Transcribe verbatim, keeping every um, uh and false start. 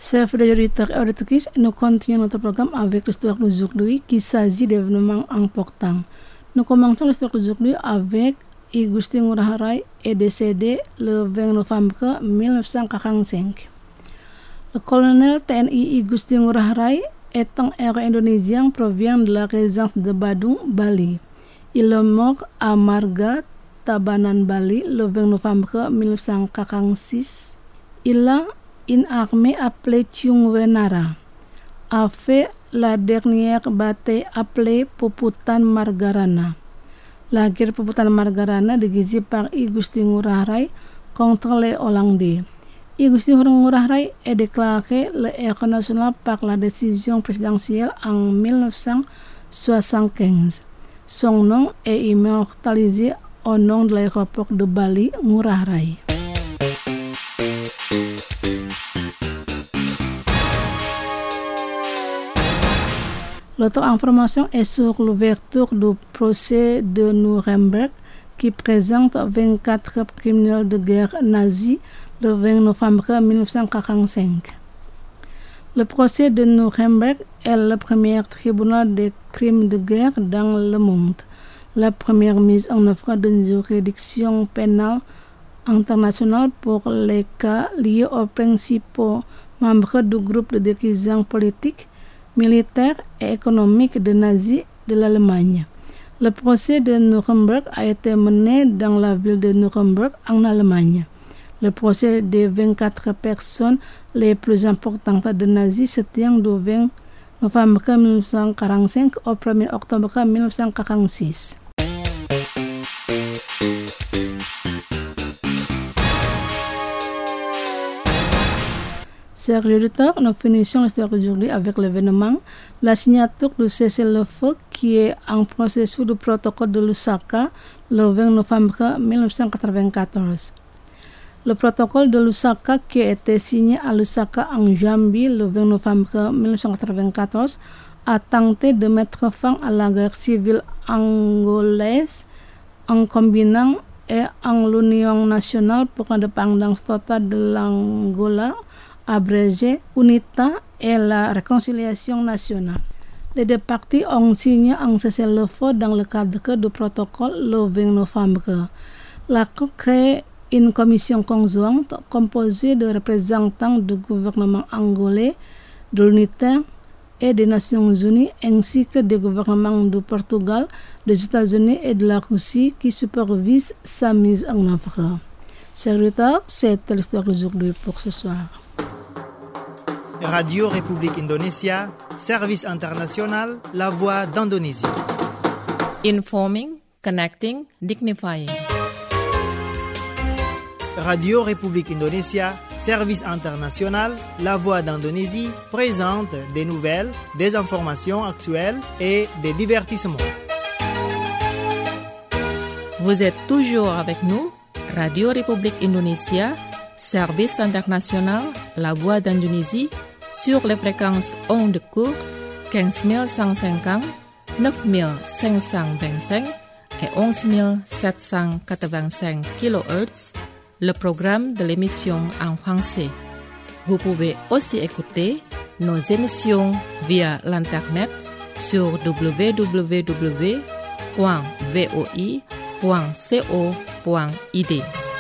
Chers fidèles auditeurs et auditrices, nous continuons notre programme avec l'histoire d'aujourd'hui qui s'agit d'événements importants. Nous commençons l'histoire d'aujourd'hui avec Igusti Ngurah Rai est décédé le vingt novembre mille neuf cent quarante-cinq. Le colonel T N I Igusti Ngurah Rai est un héros indonésien provient de la région de Badung, Bali. Il est mort à Marga, Tabanan, Bali le vingt novembre mille neuf cent quarante-six. Il a une armée appelée Tiongwenara a fait la dernière bataille appelée Puputan Margarana. La guerre Puputan Margarana déguisée par Igusti Ngurah Rai contre les Hollandais. Igusti Ngurah Rai est déclaré le héros national par la décision présidentielle en mille neuf cent soixante-quinze. Son nom est immortalisé au nom de l'aéroport de Bali, Ngurah Rai. L'autre information est sur l'ouverture du procès de Nuremberg qui présente vingt-quatre criminels de guerre nazis le vingt novembre mille neuf cent quarante-cinq. Le procès de Nuremberg est le premier tribunal des crimes de guerre dans le monde, la première mise en œuvre d'une juridiction pénale internationale pour les cas liés aux principaux membres du groupe de dirigeants politiques, militaires et économiques de nazis de l'Allemagne. Le procès de Nuremberg a été mené dans la ville de Nuremberg en Allemagne. Le procès des vingt-quatre personnes les plus importantes de nazis se tient du vingt novembre mille neuf cent quarante-cinq au premier octobre mille neuf cent quarante-six. Chers auditeurs, nous finissons l'histoire d'aujourd'hui avec l'événement, la signature du cessez-le-feu qui est en processus du protocole de Lusaka le vingt novembre mille neuf cent quatre-vingt-quatorze. Le protocole de Lusaka qui a été signé à Lusaka en Zambie le vingt novembre mille neuf cent quatre-vingt-quatorze a tenté de mettre fin à la guerre civile angolaise en combinant et en l'Union nationale pour l'indépendance totale de l'Angola, abrégé UNITA, et la réconciliation nationale. Les deux parties ont signé un cessez-le-feu dans le cadre du protocole le vingt novembre. L'accord crée une commission conjointe composée de représentants du gouvernement angolais, de l'UNITA et des Nations Unies, ainsi que des gouvernements du Portugal, des États-Unis et de la Russie qui supervisent sa mise en œuvre. Chers auditeurs, c'était l'histoire d'aujourd'hui pour ce soir. Radio République Indonésia, service international, la voix d'Indonésie. Informing, connecting, dignifying. Radio République Indonésia, service international, la voix d'Indonésie, présente des nouvelles, des informations actuelles et des divertissements. Vous êtes toujours avec nous, Radio République Indonésia, service international, la voix d'Indonésie, sur les fréquences ondes courtes quinze mille cent cinquante, neuf mille cinq cent vingt-cinq et onze mille sept cent quatre-vingt-cinq kilohertz, le programme de l'émission en français. Vous pouvez aussi écouter nos émissions via l'internet sur w w w point v o i point co point i d.